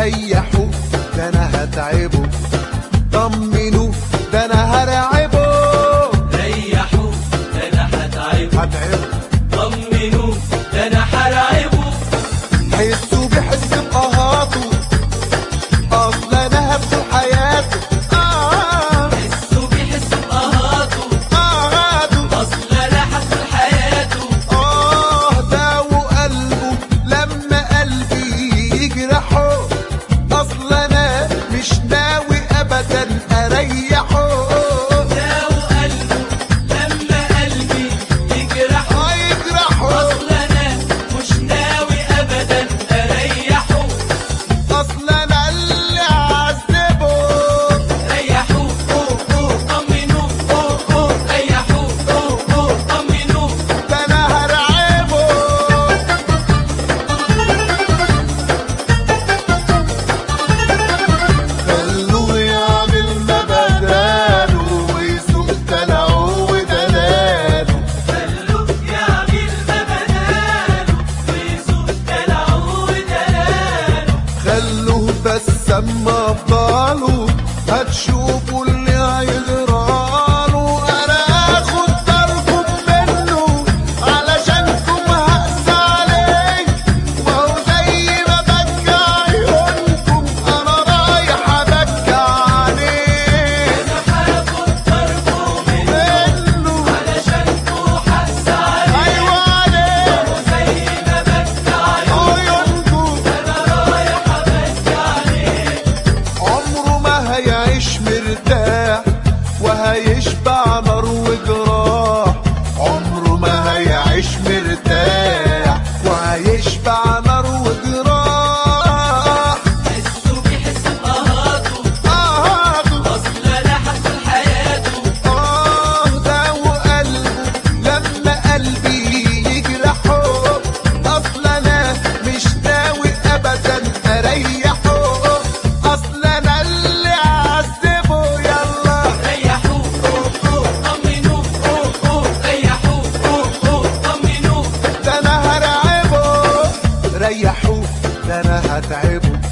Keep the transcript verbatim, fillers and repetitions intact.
ريحوا ده انا هتعبه، طمنوا ده انا هرعبه. ريحوا ده انا هتعبه، هتعبه طمنوا ده انا هرعبه. حسوا بحس بقهاته، اصل انا هبدو حياته. اه حسوا بيحس بقهاته، قهاته اصل انا هدخل حياته. اه داووا قلبه لما قلبي يجرحه، اصل انا مش ناوي ابدا اريحه. داووا قلبه لما قلبي يجرحه، اه يجرحه اصل انا مش ناوي ابدا اريحه. اصل انا اللي عذبه. ريحوه طمنوه، ريحوه طمنوه. ده انا هرعبه. خلوه يعمل ما بداله ويسوق دلعه ودلاله. خلوه يعمل ما بداله ويزول دلعه ودلاله. خلوه بس اما افضاله هتشوفوا اللي هيجراله. انا هاخد داركم منه علشانكم هقسى عليه، وهو زي ما بكى عيونكم انا رايح ابكى عليه. انا هاخد ضربه منه علشانكوا حس عليه، ايوه عليه زي ما بكى عيونكم. انا رايح ابكي عليه. عمره ما هيعيش مرتاح وهيشبع نار وجراح. عمره ما هيعيش مرتاح وهيشبع نار وجراح. حسوا بيحس بقهاته، قهاته اصل انا هدخل حياته. اه داووا قلبه لما قلبي يجرحه، اصل انا مش ناوي ابدا اريحه. اصل انا اللي عذبه. يلا ريحوه طمنوه، ريحوه طمنوه. ده انا هرعبه. ريحوه ده انا هتعبه،